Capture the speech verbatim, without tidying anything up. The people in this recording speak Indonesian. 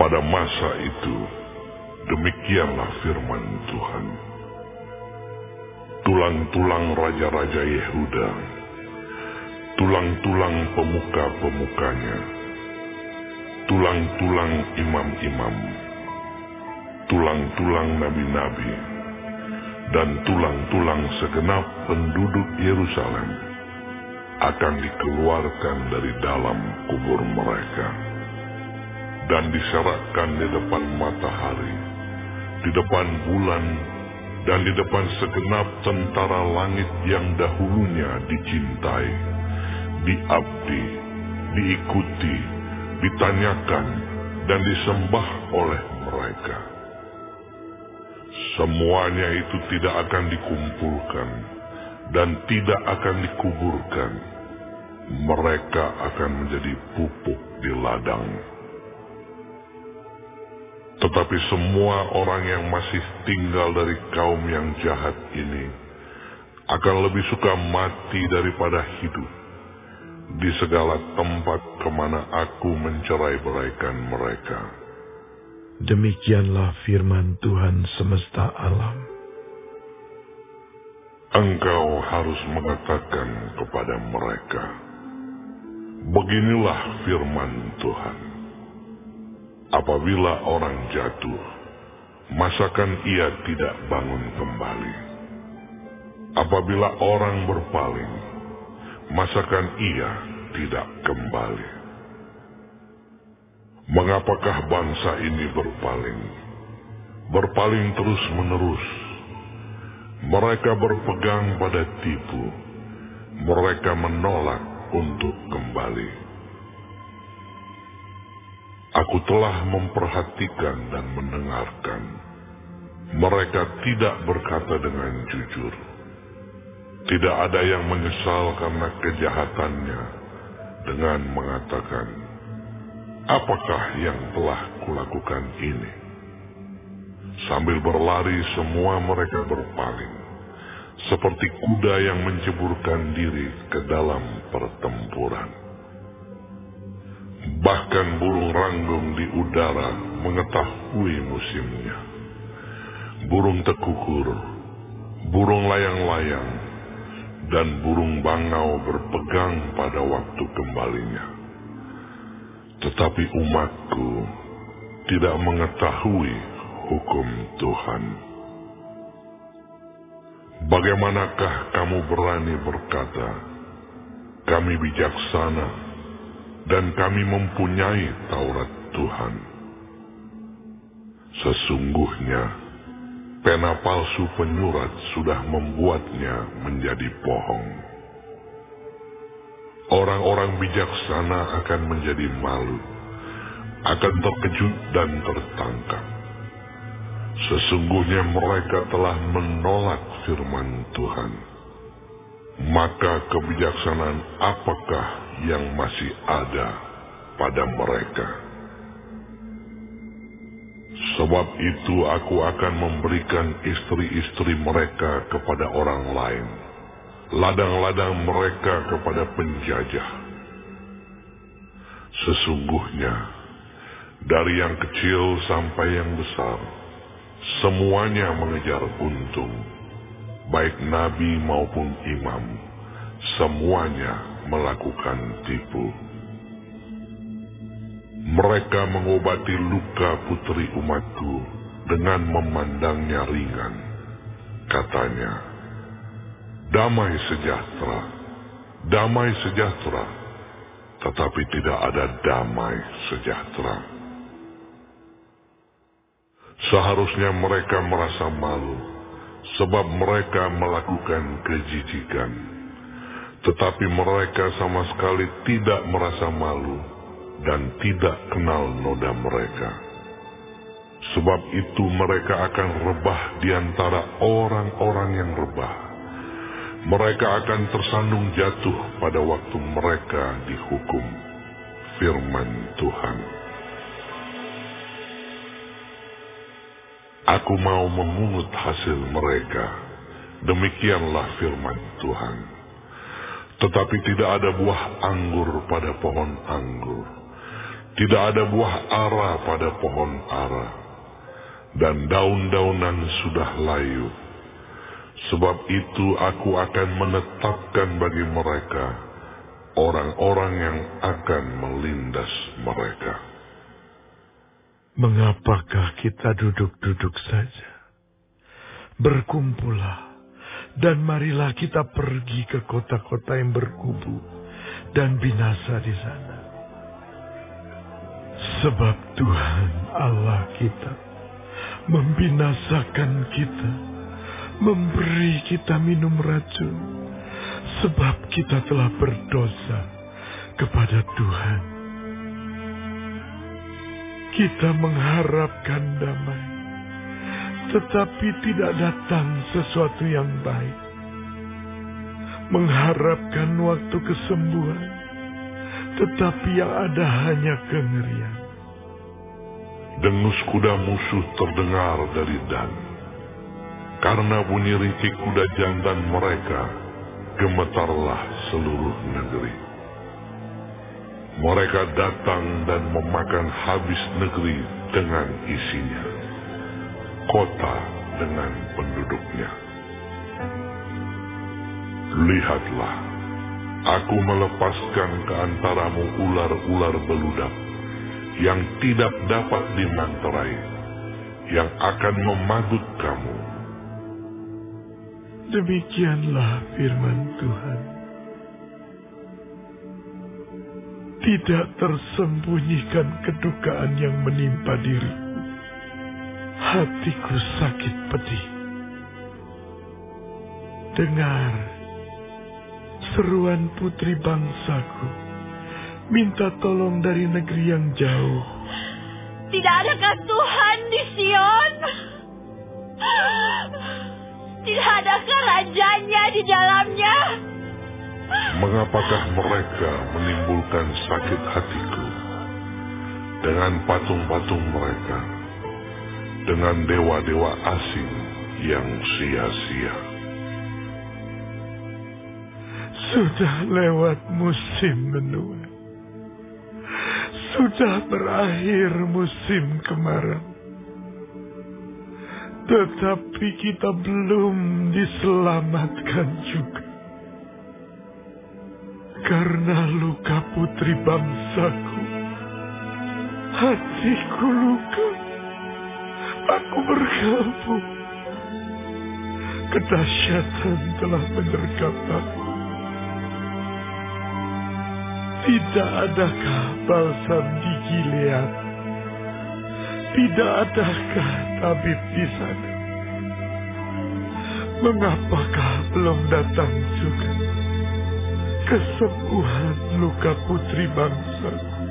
Pada masa itu, demikianlah firman Tuhan. Tulang-tulang raja-raja Yehuda, tulang-tulang pemuka-pemukanya, tulang-tulang imam-imam, tulang-tulang nabi-nabi, dan tulang-tulang segenap penduduk Yerusalem akan dikeluarkan dari dalam kubur mereka dan diserahkan di depan matahari, di depan bulan, dan di depan segenap tentara langit yang dahulunya dicintai, diabdi, diikuti, ditanyakan, dan disembah oleh mereka. Semuanya itu tidak akan dikumpulkan dan tidak akan dikuburkan. Mereka akan menjadi pupuk di ladang. Tetapi semua orang yang masih tinggal dari kaum yang jahat ini akan lebih suka mati daripada hidup di segala tempat kemana aku mencerai-beraikan mereka. Demikianlah firman Tuhan semesta alam. Engkau harus mengatakan kepada mereka, beginilah firman Tuhan. Apabila orang jatuh, masakan ia tidak bangun kembali? Apabila orang berpaling, masakan ia tidak kembali? Mengapakah bangsa ini berpaling? Berpaling terus-menerus. Mereka berpegang pada tipu. Mereka menolak untuk kembali. Aku telah memperhatikan dan mendengarkan. Mereka tidak berkata dengan jujur. Tidak ada yang menyesal karena kejahatannya dengan mengatakan, apakah yang telah kulakukan ini? Sambil berlari semua mereka berpaling, seperti kuda yang menceburkan diri ke dalam pertempuran. Bahkan burung ranggung di udara mengetahui musimnya. Burung tekukur, burung layang-layang, dan burung bangau berpegang pada waktu kembalinya. Tetapi umatku tidak mengetahui hukum Tuhan. Bagaimanakah kamu berani berkata, kami bijaksana, dan kami mempunyai Taurat Tuhan? Sesungguhnya, pena palsu penyurat sudah membuatnya menjadi bohong. Orang-orang bijaksana akan menjadi malu, akan terkejut dan tertangkap. Sesungguhnya mereka telah menolak firman Tuhan. Maka kebijaksanaan apakah yang masih ada pada mereka? Sebab itu aku akan memberikan istri-istri mereka kepada orang lain, ladang-ladang mereka kepada penjajah. Sesungguhnya, dari yang kecil sampai yang besar, semuanya mengejar untung, baik nabi maupun imam, semuanya melakukan tipu. Mereka mengobati luka putri umatku dengan memandangnya ringan. Katanya, damai sejahtera, damai sejahtera, tetapi tidak ada damai sejahtera. Seharusnya mereka merasa malu, sebab mereka melakukan kejijikan. Tetapi mereka sama sekali tidak merasa malu dan tidak kenal noda mereka. Sebab itu mereka akan rebah di antara orang-orang yang rebah. Mereka akan tersandung jatuh pada waktu mereka dihukum. Firman Tuhan. Aku mau memungut hasil mereka. Demikianlah firman Tuhan. Tetapi tidak ada buah anggur pada pohon anggur, Tidak ada buah ara pada pohon ara, dan daun-daunan sudah layu. Sebab itu aku akan menetapkan bagi mereka orang-orang yang akan melindas mereka. Mengapakah kita duduk-duduk saja? Berkumpullah, dan marilah kita pergi ke kota-kota yang berkubu dan binasa di sana. Sebab Tuhan Allah kita membinasakan kita, memberi kita minum racun, sebab kita telah berdosa kepada Tuhan. Kita mengharapkan damai, tetapi tidak datang sesuatu yang baik. Mengharapkan waktu kesembuhan, tetapi yang ada hanya kengerian. Dengus kuda musuh terdengar dari Dan. Karena bunyi ringkik kuda jantan mereka, gemetarlah seluruh negeri. Mereka datang dan memakan habis negeri dengan isinya, kota dengan penduduknya. Lihatlah, aku melepaskan ke antaramu ular-ular beludak yang tidak dapat dimanterai, yang akan memagut kamu. Demikianlah firman Tuhan. Tidak tersembunyikan kedukaan yang menimpa diriku. Hatiku sakit pedih. Dengar seruan putri bangsaku, minta tolong dari negeri yang jauh. Tidak adakah Tuhan di Sion? Tidak adakah rajanya di dalamnya? Mengapakah mereka menimbulkan sakit hatiku dengan patung-patung mereka, dengan dewa-dewa asing yang sia-sia? Sudah lewat musim menuai, sudah berakhir musim kemarau, tetapi kita belum diselamatkan juga. Karena luka putri bangsaku, hatiku luka, aku berkabung. Kedahsyatan telah menyergap aku. Tidak adakah balsam di Gilead? Tidak adakah tabib di sana? Mengapakah belum datang juga kesembuhan luka putri bangsaku?